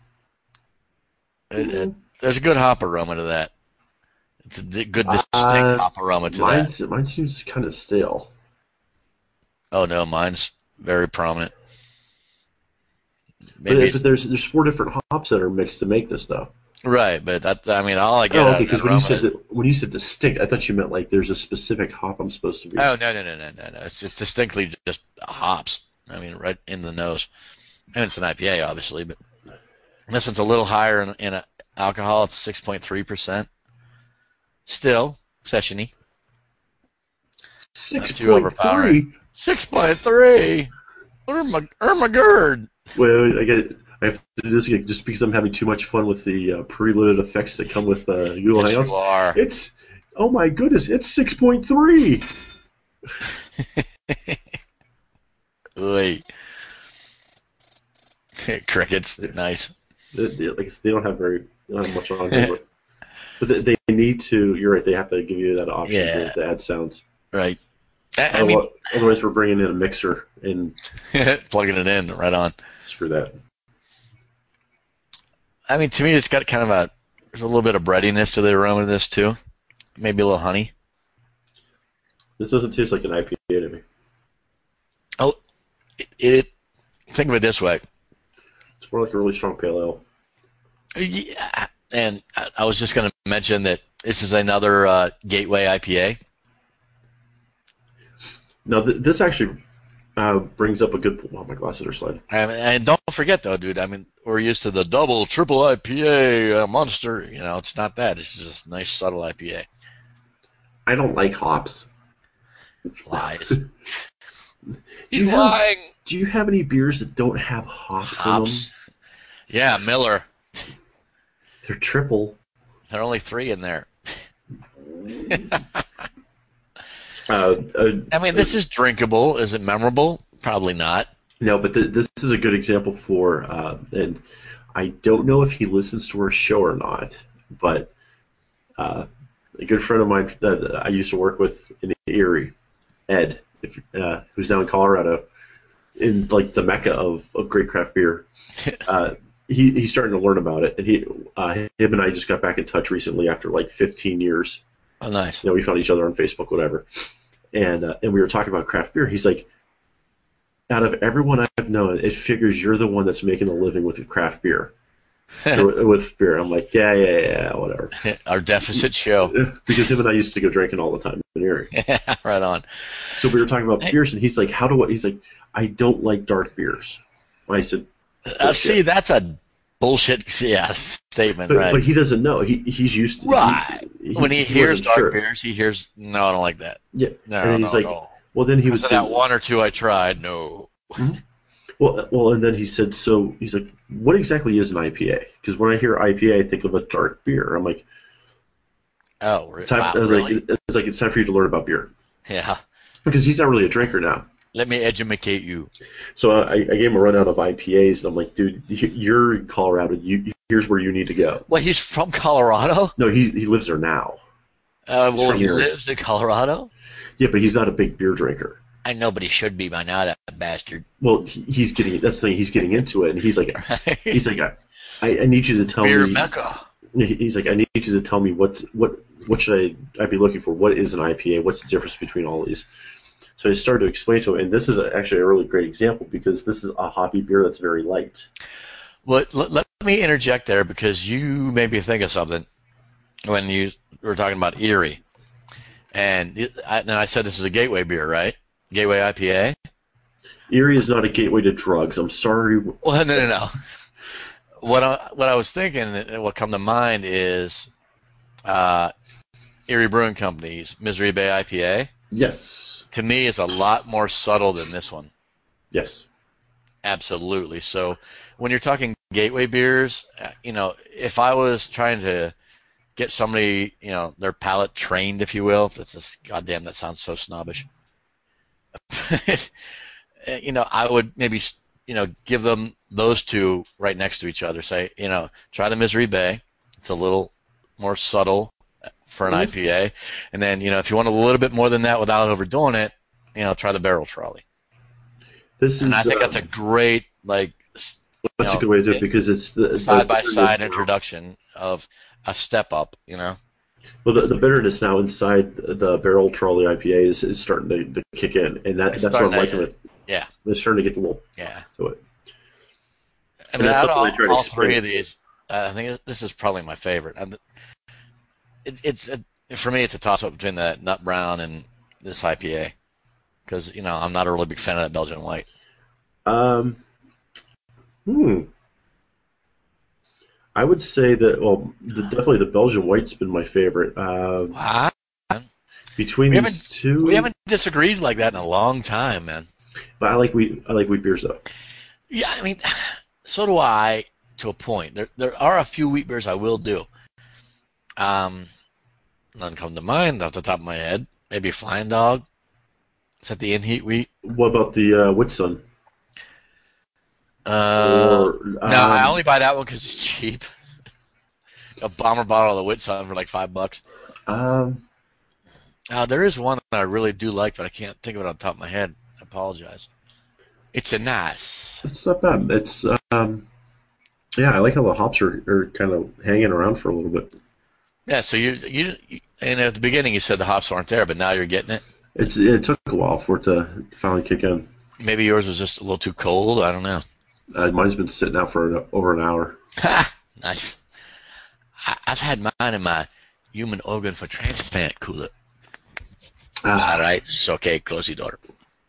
It, it, there's a good hop aroma to that. It's a d- good distinct Uh, hop aroma to Mine's, that. mine seems kind of stale. Oh no, mine's very prominent. But, Maybe but there's there's four different hops that are mixed to make this, though. right, but that, I mean, all I get Oh, out okay. of Because that when you aroma said is- that, when you said distinct, I thought you meant like there's a specific hop I'm supposed to be. oh no no no no no no, it's, it's distinctly just hops. I mean, right in the nose, and it's an I P A, obviously, but this one's a little higher in, in a, alcohol. It's six point three percent. Still sessiony. Six too point overpowering. three. Six point three. Irma, Irmagerd. Wait, wait, I get. I have to do this again just because I'm having too much fun with the uh, preloaded effects that come with uh, Google Yes, Hangouts. you are. It's oh my goodness! It's six point three. Wait. Crickets. Nice. They, they, like, they don't have very they don't have much on here, but, but they, they need to. You're right. They have to give you that option Yeah. to, to add sounds. Right. I, I mean, Otherwise, otherwise we're bringing in a mixer and plugging it in right on. screw that. I mean, to me, it's got kind of a, there's a little bit of breadiness to the aroma of this, too. Maybe a little honey. This doesn't taste like an I P A to me. Oh, it, it think of it this way. It's more like a really strong pale ale. Yeah. And I, I was just going to mention that this is another uh, Gateway I P A. Now, th- this actually uh, brings up a good. Oh, my glasses are sliding. And, and don't forget, though, dude, I mean, we're used to the double, triple I P A uh, monster. You know, it's not that. It's just a nice, subtle I P A. I don't like hops. Lies. Do He's you have- lying. Do you have any beers that don't have hops, Hops. in Yeah, Miller. them? They're triple. There are only three in there. Uh, uh, I mean, this is drinkable. Is it memorable? Probably not. No, but th- this is a good example for, uh, and I don't know if he listens to our show or not, but uh, a good friend of mine that I used to work with in Erie, Ed, if, uh, who's now in Colorado, in like the mecca of, of great craft beer, uh, he he's starting to learn about it, and he uh, him and I just got back in touch recently after like fifteen years. Oh, nice. You know, we found each other on Facebook, whatever, and uh, and we were talking about craft beer. He's like, out of everyone I've known, it figures you're the one that's making a living with craft beer, or with beer. I'm like, yeah, yeah, yeah, whatever. Our deficit show. Because him and I used to go drinking all the time in Erie. Right on. So we were talking about Hey. beers, and he's like, how do I? He's like, I don't like dark beers. I said, Uh, see, that's a bullshit yeah, statement, but, right? but he doesn't know. He he's used to Right. he- when he, he hears wasn't dark sure. beers, he hears, no, I don't like that. Yeah, No, and then no, he's like, no. well, then he was Because of that one or two I tried, no. Well, well, and then he said, so he's like, what exactly is an I P A? Because when I hear I P A, I think of a dark beer. I'm like, Oh, re- time, wow, I was really? like, it's like it's time for you to learn about beer Yeah. because he's not really a drinker now. Let me educate you. So I, I gave him a rundown of I P As, and I'm like, dude, you're in Colorado. You, here's where you need to go. Well, he's from Colorado? No, he he lives there now. Uh, well, from he here. lives in Colorado? Yeah, but he's not a big beer drinker. I know, but he should be by now, that bastard. Well, he, he's getting that's the thing. He's getting into it, and he's like, he's like, I, I need you to tell Beer me. Mecca. He's like, I need you to tell me what what what should I I be looking for? What is an I P A? What's the difference between all these? So I started to explain to him, and this is actually a really great example because this is a hoppy beer that's very light. Well, let, let me interject there because you made me think of something when you were talking about Erie. And, it, I, and I said this is a gateway beer, right? Gateway I P A? Erie is not a gateway to drugs. I'm sorry. Well, no, no, no. What I, what I was thinking, and what come to mind is uh, Erie Brewing Company's Misery Bay I P A. Yes. To me, is a lot more subtle than this one. Yes. Absolutely. So when you're talking gateway beers, you know, if I was trying to get somebody, you know, their palate trained, if you will, that's just, goddamn, that sounds so snobbish. You know, I would maybe, you know, give them those two right next to each other. Say, you know, try the Misery Bay. It's a little more subtle for an mm-hmm. I P A. And then, you know, if you want a little bit more than that without overdoing it, you know, try the Barrel Trolley. This is, and I think uh, that's a great, like, that's you know, a good way to do it because it's the side-by-side introduction of a step up, you know. Well, the, the bitterness now inside the Barrel Trolley I P A is, is starting to, to kick in, and that, that's what I'm liking with it. Yeah. They're starting to get a little yeah. to it. I mean, out of all, all three of these, uh, I think this is probably my favorite. And it, it's a, for me, it's a toss-up between the Nut Brown and this I P A because, you know, I'm not a really big fan of that Belgian White. Um, hmm. I would say that, well, the, definitely the Belgian White's been my favorite. Uh, wow. Between we these two, we haven't disagreed like that in a long time, man. But I like wheat. I like wheat beers though. Yeah, I mean, so do I to a point. There, there are a few wheat beers I will do. Um, none come to mind off the top of my head. Maybe Flying Dog. Is that the in-heat wheat? What about the uh, Whitsun? Uh, or, um, no, I only buy that one because it's cheap. A bomber bottle of the Whitsun for like five bucks. Um, uh, there is one that I really do like, but I can't think of it on top of my head. I apologize. It's a nice. It's not bad. It's um, yeah, I like how the hops are, are kind of hanging around for a little bit. Yeah, so you you and at the beginning you said the hops weren't there, but now you're getting it. It's it took a while for it to finally kick in. Maybe yours was just a little too cold. I don't know. Uh, mine's been sitting out for an, over an hour. Ha! Nice. I, I've had mine in my human organ for transplant cooler. Ah. It's all right. It's okay. Close the door.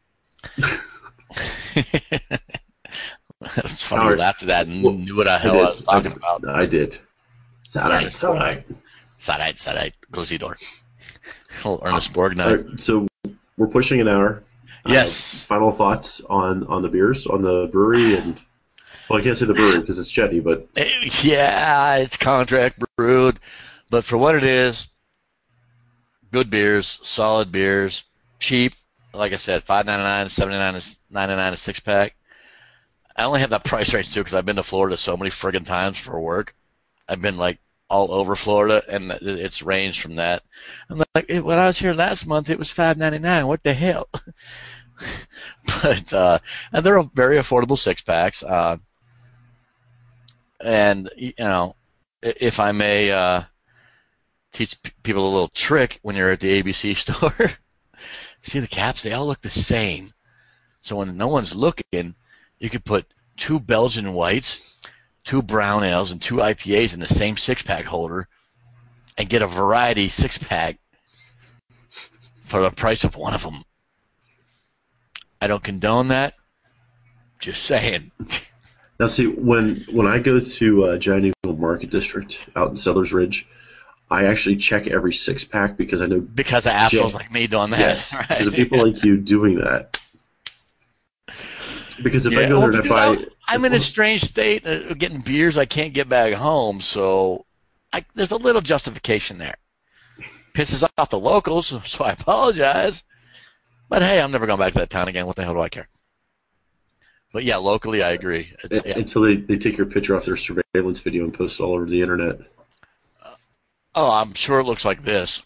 It's funny you laughed at that and well, knew what the hell I, I was talking I, about. I did. It's all right. It's all right. It's all right. It's all right. Close the door. Little Ernest Borgnine. Right, so we're pushing an hour. Yes. Uh, final thoughts on, on the beers, on the brewery, and well, I can't say the brewery because it's Jetty, but yeah, it's contract brewed, but for what it is, good beers, solid beers, cheap. Like I said, five ninety nine, seventy nine, ninety nine a six pack. I only have that price range too because I've been to Florida so many friggin' times for work. I've been like all over Florida, and it's ranged from that. I'm like, when I was here last month, it was five ninety nine. What the hell? But uh, and they're very affordable six packs. Uh, and you know, if I may uh, teach p- people a little trick when you're at the A B C store, see the caps? They all look the same. So when no one's looking, you could put two Belgian Whites, two brown ales, and two I P As in the same six-pack holder and get a variety six-pack for the price of one of them. I don't condone that. Just saying. Now, see, when when I go to uh, Giant Eagle Market District out in Sellers Ridge, I actually check every six-pack because I know... Because of assholes like me doing that. Yes, right? because of people like you doing that. Because if yeah, I go well, there and dude, if I... I'm, I'm in a strange state of getting beers I can't get back home, so I, there's a little justification there. Pisses off the locals, so I apologize. But hey, I'm never going back to that town again. What the hell do I care? But yeah, locally, I agree. It's, yeah. Until they, they take your picture off their surveillance video and post it all over the internet. Uh, oh, I'm sure it looks like this.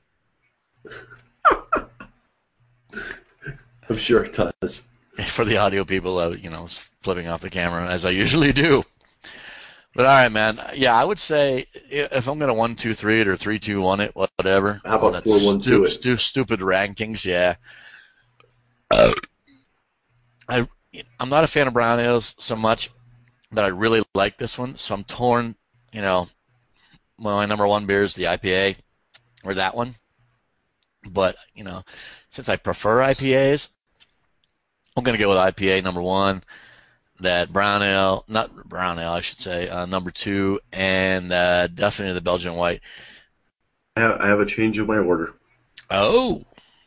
I'm sure it does. For the audio people, uh, you know, flipping off the camera as I usually do. But all right, man. Yeah, I would say if I'm gonna one, two, three it or three, two, one it, whatever. How about four, one, two it? Stu- stupid rankings, yeah. Uh, I I'm not a fan of brown ales so much, but I really like this one. So I'm torn. You know, well, my number one beer is the I P A or that one. But you know, since I prefer I P As, I'm going to go with I P A number one, that brown ale, not brown ale, I should say, uh, number two, and uh, definitely the Belgian White. I have, I have a change in my order. Oh.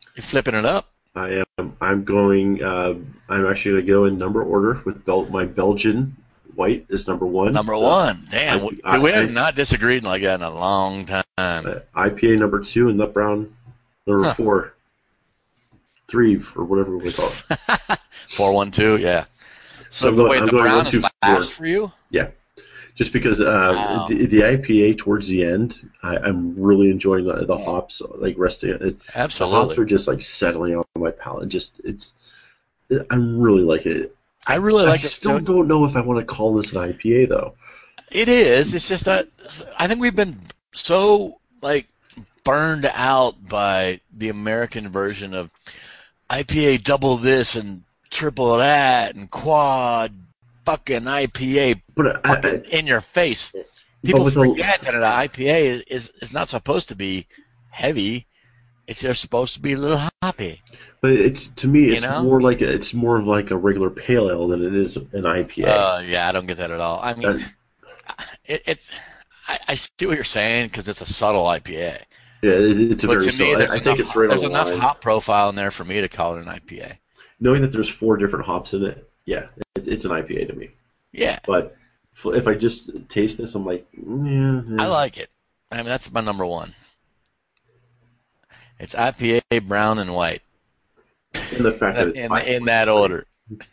You're flipping it up. I am. I'm going. Uh, I'm actually going to go in number order with Bel- my Belgian white is number one. Number Uh, one. Damn. I, we I, have not disagreed like that in a long time. uh, I P A number two and Nut Brown number Huh. four, three or whatever we call it. Four one two. Yeah. So So, I'm going- wait, I'm the going brown one, is two, last four. for you? Yeah, just because uh, Wow. the, the I P A towards the end, I, I'm really enjoying the, the Yeah. hops, like resting. It, the hops Absolutely. are just like settling on my palate. Just it's, I'm really liking it. I really I like it. still too. don't know if I want to call this an I P A though. It is. It's just that I think we've been so like burned out by the American version of I P A double this and triple that and quad fucking I P A But I, I, fucking in your face. People with the- forget that an I P A is, is, is not supposed to be heavy. It's just supposed to be a little hoppy. but it's to me, You it's know? more like a, it's more like a regular pale ale than it is an I P A. Uh, yeah, I don't get that at all. I mean, Uh, it, it's I, I see what you're saying because it's a subtle I P A. yeah, it, it's a But very. to me, so I, there's I think enough, it's right there's on the enough line. hop profile in there for me to call it an I P A. Knowing that there's four different hops in it, yeah, it, it's an I P A to me. Yeah, But if, if I just taste this, I'm like, yeah, yeah. I like it. I mean, that's my number one. It's I P A, brown, and white And the fact that it's in, five in point that three. order.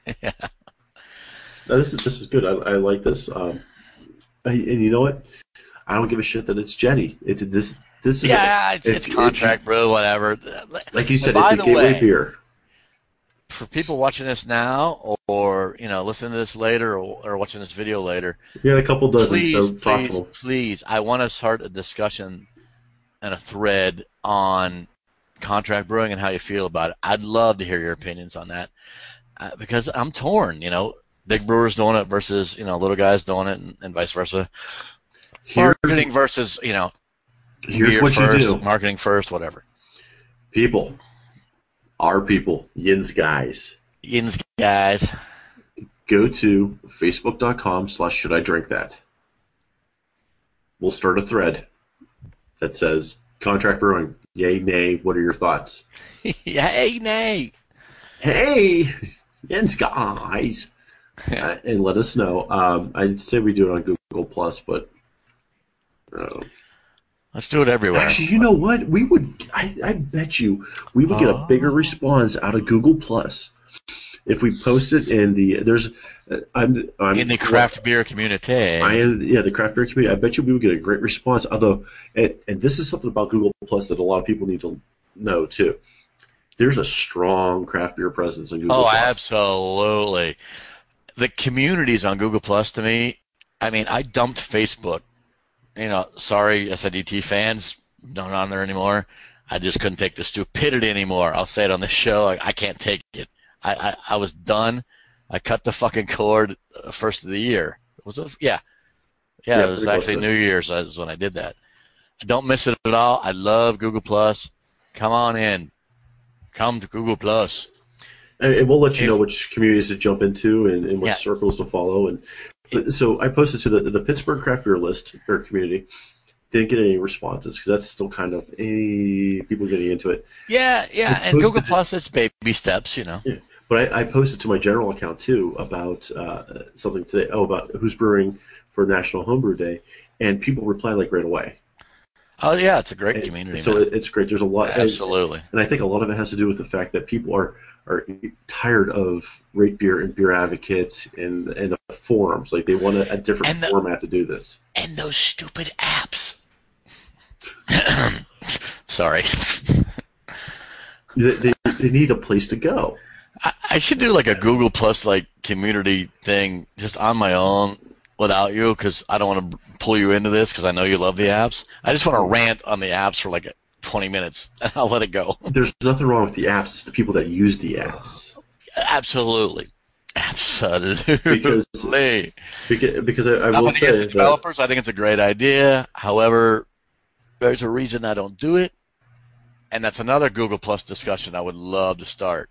No, this is this is good. I, I like this. Um, I, and you know what? I don't give a shit that it's Jenny. It's this. This is Yeah, it's, it- it's contract brew, whatever. like you said. By It's a the gateway way, beer. for people watching this now, or you know, listening to this later, or, or watching this video later, We had a couple dozen, please, so talk please, to them. please, I want to start a discussion and a thread on contract brewing and how you feel about it. I'd love to hear your opinions on that uh, because I'm torn. You know, big brewers doing it versus you know little guys doing it, and, and vice versa. Here's, Marketing versus you know here's beer what first, you do, marketing first, whatever. people. Our people, Yin's guys. Yins guys. Go to facebook.com slash should I drink that. We'll start a thread that says contract brewing. Yay, nay. What are your thoughts? Hey, nay. Hey, Yin's guys. Uh, and let us know. Um, I'd say we do it on Google Plus, but uh, Let's do it everywhere. actually, you know what? We would. I, I bet you we would get a bigger response out of Google Plus if we post it in the. There's. Uh, I'm. I'm in the craft beer community. I am, yeah, the craft beer community. I bet you we would get a great response. Although, and, and this is something about Google Plus that a lot of people need to know too. There's a strong craft beer presence on Google Oh, Plus. absolutely. The communities on Google Plus to me, I mean, I dumped Facebook. You know, sorry, S I D T fans, not on there anymore. I just couldn't take the stupidity anymore. I'll say it on this show. I, I can't take it. I, I, I was done. I cut the fucking cord uh, first of the year. Was it? Yeah. Yeah, Yeah, it was pretty actually close New Year's is when I did that. I don't miss it at all. I love Google Plus. Come on in. Come to Google Plus. And, and we'll let you If- know which communities to jump into and, and what Yeah. circles to follow. And but, so I posted to the the Pittsburgh craft beer list or community. Didn't get any responses because that's still kind of eh, people getting into it. Yeah, yeah, I and Google posted it. Plus, it's baby steps, you know. But I, I posted to my general account too about uh, something today. Oh, about who's brewing for National Homebrew Day, and people reply like right away. Oh, yeah, it's a great And community. so man. it, it's great. There's a lot, and, Absolutely. and I think a lot of it has to do with the fact that people are are tired of Rate Beer and Beer Advocate and and the forums. Like they want a, a different And the- format to do this. And those stupid apps. Sorry. They, they, they need a place to go. I, I should do like a Google Plus like community thing just on my own without you because I don't want to pull you into this because I know you love the apps. I just want to rant on the apps for like twenty minutes and I'll let it go. There's nothing wrong with the apps. It's the people that use the apps. Absolutely. Absolutely. Because- Nothing Because, because I, I will against say the that developers. I think it's a great idea. However, there's a reason I don't do it. And that's another Google Plus discussion I would love to start.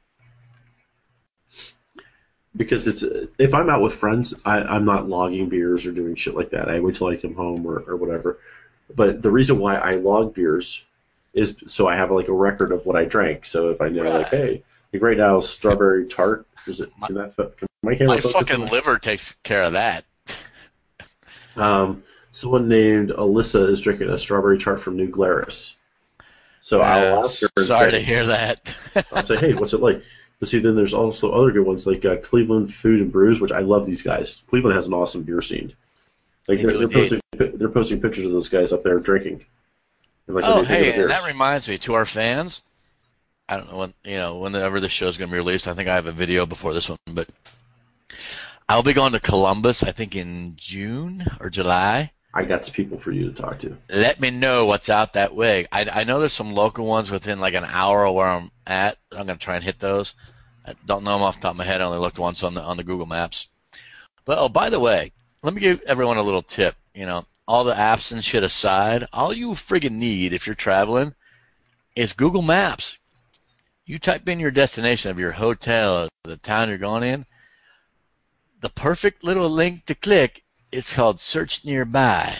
because it's if I'm out with friends, I, I'm not logging beers or doing shit like that. I wait till I come home or, or whatever. But the reason why I log beers is so I have like a record of what I drank. So if I know, Right. like, hey, like right now, strawberry tart. Is it? Can that? Can my camera My focus fucking on that? liver takes care of that. Um, someone named Alyssa is drinking a strawberry tart from New Glarus. So I'll ask her. And Sorry say, to hear that. I'll say, hey, what's it like? But see, then there's also other good ones like uh, Cleveland Food and Brews, which I love these guys. Cleveland has an awesome beer scene. Like They they're, do they're indeed. posting they're posting pictures of those guys up there drinking. And, like, Oh, what they think of hey, the and that beers. reminds me, to our fans, I don't know when, you know, whenever this show's going to be released. I think I have a video before this one, but I'll be going to Columbus, I think in June or July. I got some people for you to talk to. Let me know what's out that way. I, I know there's some local ones within like an hour of where I'm at. I'm going to try and hit those. I don't know them off the top of my head. I only looked once on the on the Google Maps. But, oh, by the way, let me give everyone a little tip. You know, all the apps and shit aside, all you friggin' need if you're traveling is Google Maps. You type in your destination of your hotel or the town you're going in. The perfect little link to click, it's called Search Nearby.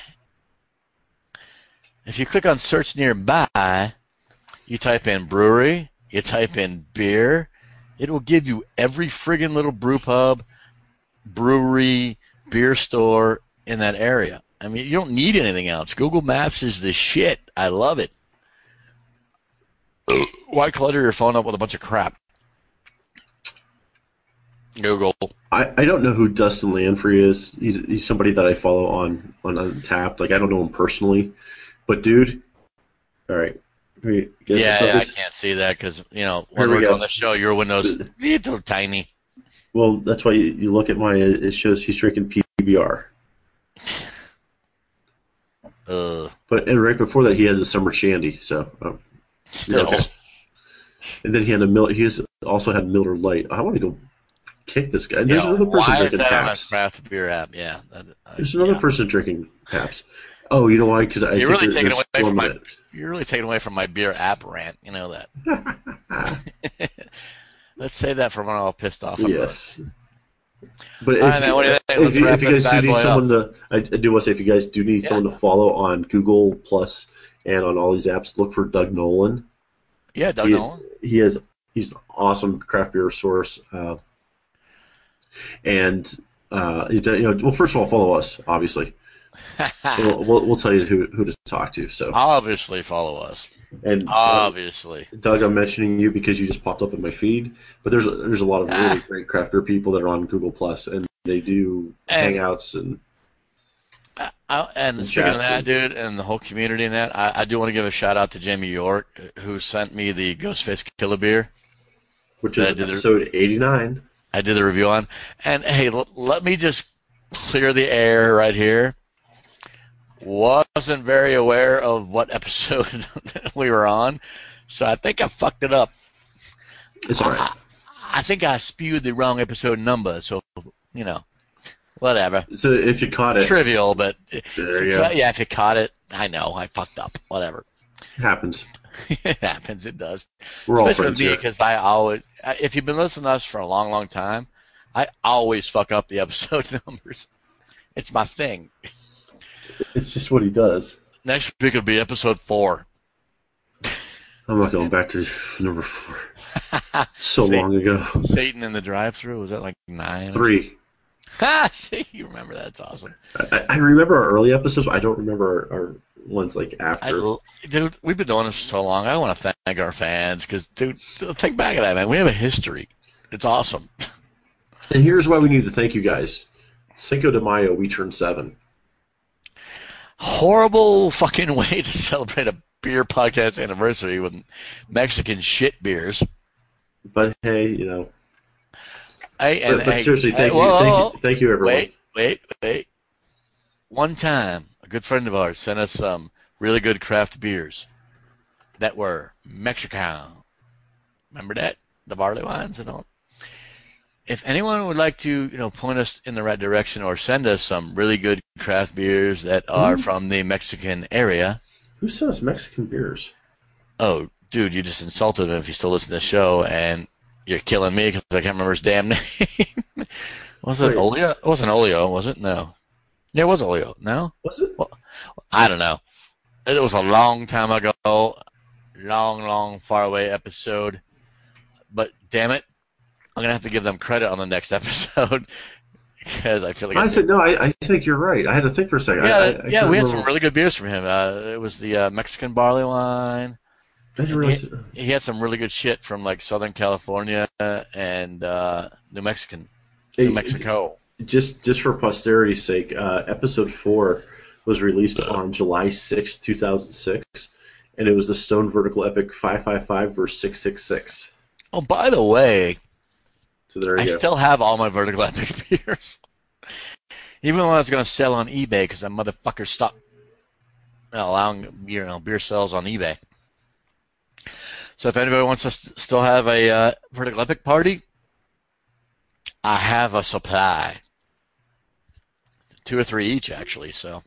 If you click on Search Nearby, you type in brewery, you type in beer, it will give you every friggin' little brew pub, brewery, beer store in that area. I mean, you don't need anything else. Google Maps is the shit. I love it. Why clutter your phone up with a bunch of crap? Google. I, I don't know who Dustin Landfree is. He's he's somebody that I follow on on Untappd. Like I don't know him personally, but dude, all right. Wait, get Yeah, this- yeah, I can't see that because, you know, when Here we we're go. doing the show, your window's little tiny. Well, that's why you, you look at my. It shows he's drinking P B R. Uh, But and right before that, he had a summer shandy. So, um, still. okay. And then he had a Mil- he was, also had Miller Lite. I want to go kick this guy. There's You know, another person why is drinking that on a Pabst. craft beer app? Yeah. That, uh, There's another yeah. person drinking Pabst. Oh, you know why? Because I You're think really there- taking there's away still a from my. minute. You're really taking away from my beer app rant. You know that. Let's save that for when I'm all pissed off. about it. Yes. But if, All right, man, what do you think? Let's if, you- wrap if you this guys do bad need boy someone to, I, I do want to say, if you guys do need Yeah. someone to follow on Google Plus and on all these apps, look for Doug Nolan. Yeah, Doug he, Nolan. he has he's an awesome craft beer source, uh, and uh, you know, well, first of all, follow us, obviously. we'll, we'll we'll tell you who who to talk to. So Obviously, follow us. and uh, Obviously. Doug, I'm mentioning you because you just popped up in my feed, but there's a, there's a lot of really Ah. great craft beer people that are on Google Plus, and they do And- hangouts and. I, and And speaking of Jackson. that, dude, and the whole community and that, I, I do want to give a shout out to Jamie York, who sent me the Ghostface Killer beer. Which is Uh, did there- episode eighty-nine. I did the review on. And hey, l- let me just clear the air right here. Wasn't very aware of what episode we were on, so I think I fucked it up. It's all right. I think I spewed the wrong episode number, so, you know, whatever. So if you caught it, Trivial, but if There you you ca- go. yeah, if you caught it, I know I fucked up. Whatever. it happens. It happens. It does. We're all Especially with friends me here. because I always, I- if you've been listening to us for a long, long time, I always fuck up the episode numbers. It's my thing. It's just what he does. Next week will be episode four. I'm not going back to number four. So See? long ago. Satan in the drive-through. Was that like nine? Three. Ha! See, you remember that? It's awesome. I, I remember our early episodes. But I don't remember our, our ones like I, after. l- dude, we've been doing this for so long. I want to thank our fans because, dude, think back at that, man. We have a history. It's awesome. And here's why we need to thank you guys. Cinco de Mayo, we turned seven. Horrible fucking way to celebrate a beer podcast anniversary with Mexican shit beers. But hey, you know. Hey, and, But, but hey, seriously, hey, thank you, whoa, thank whoa, you, thank you, everyone. Wait, wait, wait. One time, a good friend of ours sent us some really good craft beers that were Mexican. Remember that? The barley wines and all. If anyone would like to, you know, point us in the right direction or send us some really good craft beers that are Ooh. from the Mexican area, Who sells Mexican beers? oh, dude, you just insulted him if you still listen to the show, and you're killing me because I can't remember his damn name. Was it Wait. Olio? It wasn't Olio, was it? No. Yeah, it was Olio. No? Was it? I don't know. It was a long time ago. long, long, far away episode. But damn it, I'm gonna have to give them credit on the next episode because I feel like I I think no, I, I think you're right. I had to think for a second. yeah, I, I, I yeah, couldn't we had remember- some really good beers from him. Uh, it was the uh, Mexican barley wine. I didn't realize. He, he had some really good shit from like Southern California and uh, New Mexican, New Hey, Mexico. Just just for posterity's sake, uh, episode four was released on July sixth, two thousand six, and it was the Stone Vertical Epic five five five verse six six six. Oh, by the way, So there you I go. still have all my Vertical Epic beers. Even when I was going to sell on eBay because that motherfucker stopped allowing beer, you know, beer sales on eBay. So if anybody wants us to still have a uh, Vertical Epic party, I have a supply. Two or three each, actually. So,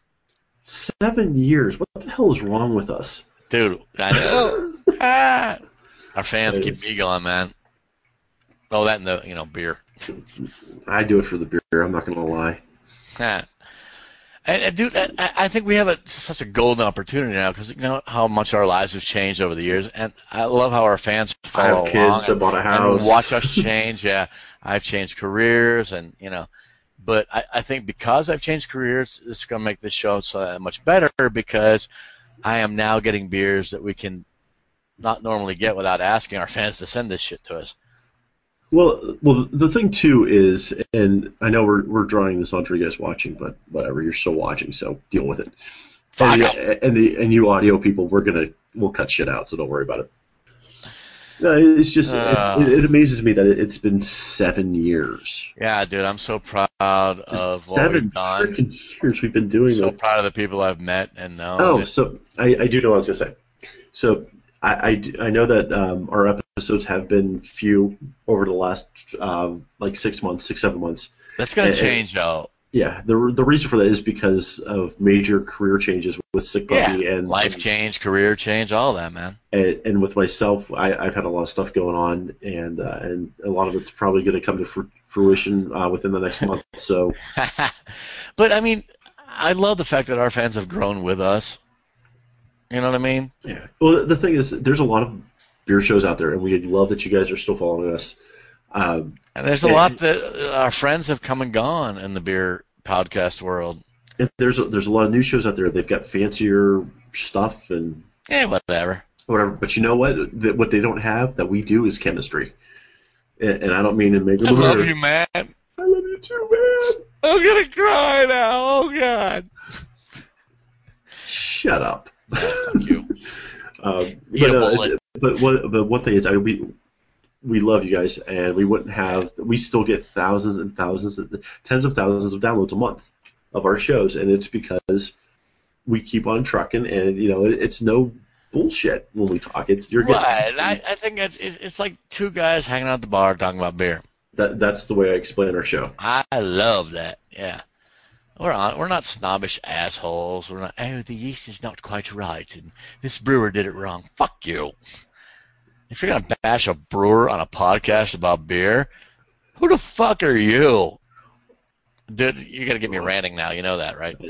Seven years. What the hell is wrong with us? dude, I know. Ah. Our fans It keep is. me going, man. Oh, that and the, you know, beer. I do it for the beer. I'm not going to lie. Yeah. And, and dude, I, I think we have a, such a golden opportunity now because you know how much our lives have changed over the years, and I love how our fans I follow have along kids. I and, bought a and house. watch us change. Yeah, I've changed careers, and you know, but I, I think because I've changed careers, it's going to make this show so much better because I am now getting beers that we can not normally get without asking our fans to send this shit to us. Well, well, the thing too is, and I know we're we're drawing this on for you guys watching, but whatever, you're still watching, so deal with it. And the, and the and you audio people, we're gonna we'll cut shit out, so don't worry about it. No, it's just Uh. it, it amazes me that it, it's been seven years. Yeah, dude, I'm so proud of what seven we've done. freaking years we've been doing So this. proud of the people I've met and known. Oh, And- so I, I do know what I was gonna say. So I, I, d- I know that um, our episodes have been few over the last um, like six months, six seven months. That's going Eh, to eh, change, though. Yeah, the the reason for that is because of major career changes with Sick Puppy Yeah, and life change, career change, all that, man. and, and with myself. I, I've had a lot of stuff going on, and uh, and a lot of it's probably going to come to fr- fruition uh, within the next month. So But, I mean, I love the fact that our fans have grown with us. You know what I mean? yeah. Well, the thing is, there's a lot of beer shows out there, and we love that you guys are still following us. Um, And there's a Yeah. lot that our friends have come and gone in the beer podcast world. and there's a, there's a lot of new shows out there. They've got fancier stuff and Yeah, whatever. whatever. But you know what? That what they don't have that we do is chemistry. And, and I don't mean in make I love you, man. I love you too, man. I'm going to cry now. Oh, God. Shut up. Yeah, fuck you. Um, Eat but, a uh, bullet. but one but one thing is, I we we love you guys, and we wouldn't have. We still get thousands and thousands, of, tens of thousands of downloads a month of our shows, and it's because we keep on trucking, and you know, it, it's no bullshit when we talk. It's you're getting Right. I, I think it's, it's it's like two guys hanging out at the bar talking about beer. that. That's the way I explain our show. I love that. Yeah. We're on, we're not snobbish assholes. We're not, oh, the yeast is not quite right, and this brewer did it wrong. Fuck you. If you're going to bash a brewer on a podcast about beer, who the fuck are you? Dude, you're going to get me ranting now. You know that, right?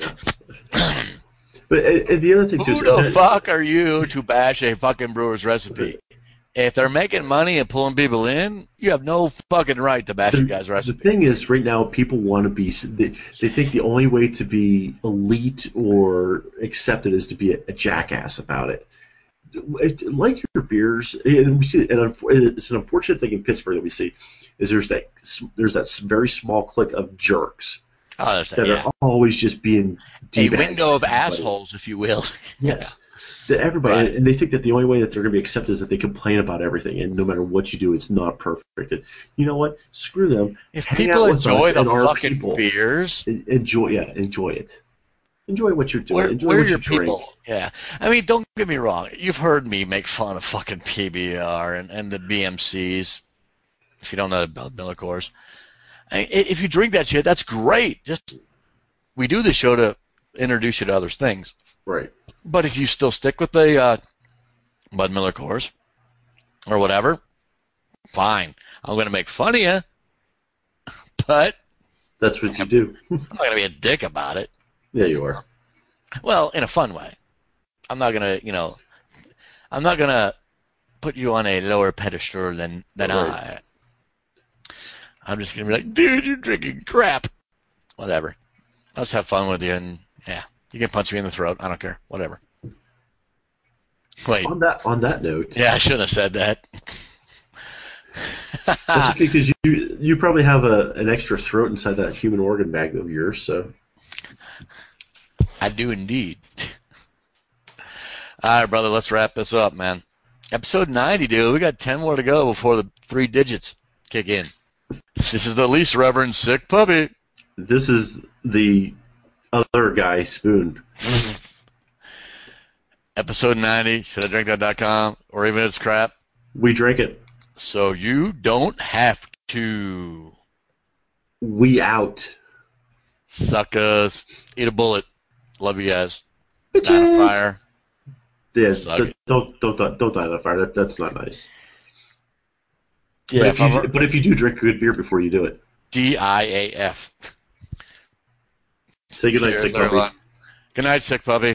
But and, and the other thing too, Who is, the fuck are you to bash a fucking brewer's recipe? If they're making money and pulling people in, you have no fucking right to bash a guy's The recipe. thing is, right now, people want to be. They, they think the only way to be elite or accepted is to be a, a jackass about it. It- Like your beers, and we see, and unf- it's an unfortunate thing in Pittsburgh that we see, is there's that there's that very small clique of jerks Oh, there's that yeah. are always just being A D-bags window of to everybody. assholes, if you will. Yes. To everybody, Right. and they think that the only way that they're going to be accepted is that they complain about everything, and no matter what you do, it's not perfect. And you know what? Screw them. If Hang people out with enjoy us the and our fucking people. beers, En- Enjoy, yeah, enjoy it. Enjoy what you're doing. where, enjoy where are what your you drink. people? Yeah. I mean, don't get me wrong. You've heard me make fun of fucking P B R and, and the B M Cs, if you don't know about Miller Coors. I mean, i- if you drink that shit, that's great. Just we do the show to introduce you to other things. Right. But if you still stick with the uh, Bud Miller Coors or whatever, fine. I'm going to make fun of you, but That's what you do. I'm not going to be a dick about it. Yeah, you are. Well, in a fun way. I'm not going to, you know, I'm not gonna put you on a lower pedestal than than Right. I. I'm just gonna be like, dude, you're drinking crap. Whatever. I'll just have fun with you, and yeah, you can punch me in the throat. I don't care. Whatever. Wait. On that on that note, Yeah, I shouldn't have said that. that's okay, because you you probably have a an extra throat inside that human organ bag of yours. So I do indeed. All right, brother, let's wrap this up, man. Episode ninety, dude. We got ten more to go before the three digits kick in. This is the least Reverend Sick Puppy. this is the other guy, Spoon. Episode ninety, should I drink that dot com, or even it's crap. We drank it. So you don't have to. We out. Suckers. Eat a bullet. Love you guys. Die on fire. Yeah, Suck don't, it. don't don't don't don't die on fire. That that's not nice. Yeah, but, if if you, I'm but if you do drink good beer before you do it, D I A F. say goodnight, Cheers, sick puppy. everyone. Good night, Sick Puppy.